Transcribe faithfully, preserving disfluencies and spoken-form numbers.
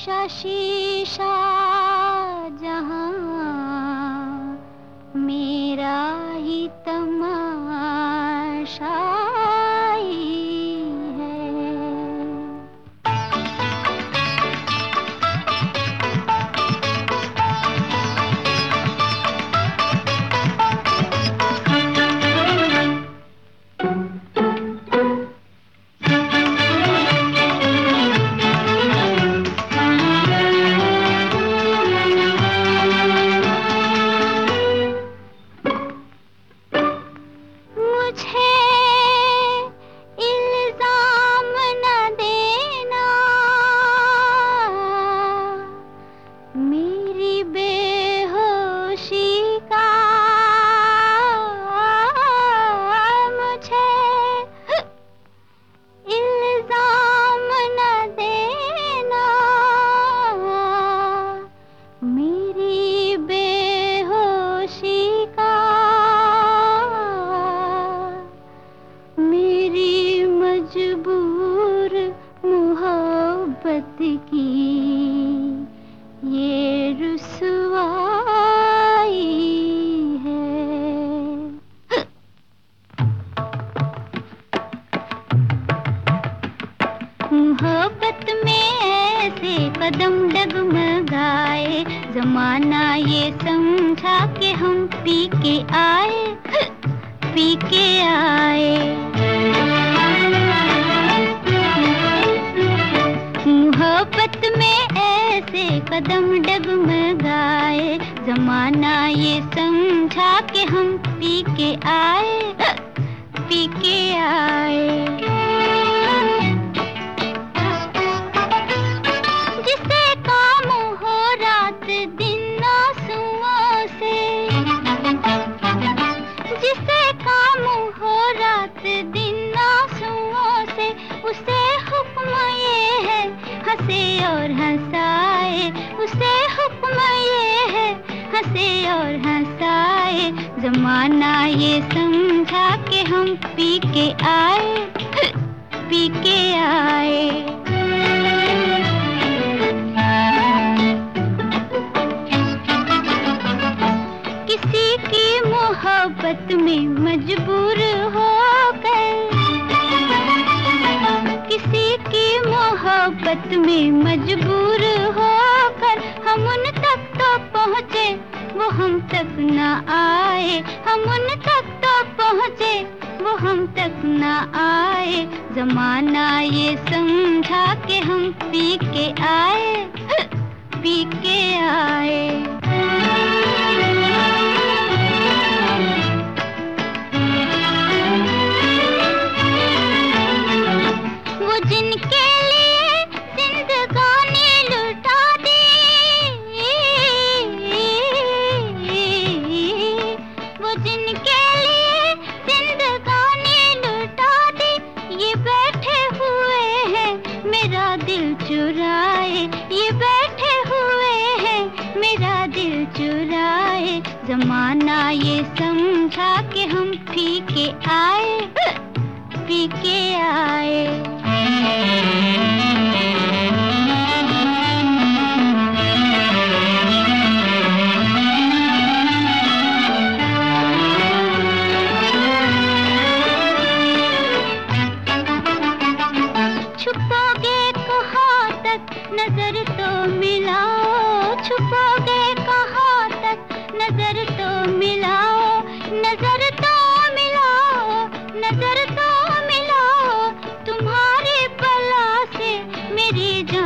शीशा शीशा जहां मेरा ही तमाशा की ये रुसवाई है। मोहब्बत में ऐसे कदम डगमगाए, जमाना ये समझा के हम पी के आए, पी के आए। मोहब्बत में ऐसे कदम डगमगाए, जमाना ये समझा के हम पी के आए, पी के आए। जिसे काम हो रात दिन आंसुओं से, जिसे काम हो रात दिन आंसुओं से, उसे हुक्म ये है हंसे और हंसाए, उसे हुक्म ये है हंसे और हंसाए। जमाना ये समझा के हम पी के आए, पी के आए। किसी की मोहब्बत में मजबूर होकर, किसी की मोहब्बत में मजबूर होकर हम उन तक तो पहुँचे, वो हम तक न आए। हम उन तक तो पहुँचे, वो हम तक न आए। जमाना ये समझा के हम पी के आए, पी के आए। जिनके लिए जिंदगानी लुटा दी, वो जिनके लिए जिंदगानी लुटा दी, ये बैठे हुए हैं मेरा दिल चुराए, ये बैठे हुए हैं मेरा दिल चुराए। जमाना ये समझा के हम पी के आए, पी के आए। छुपोगे कहाँ तक नजर तो मिलाओ, छुपोगे कहाँ तक नजर तो मिलाओ, नजर तो मिलाओ, नजर तो मिलाओ। तुम्हारे बला से मेरी जान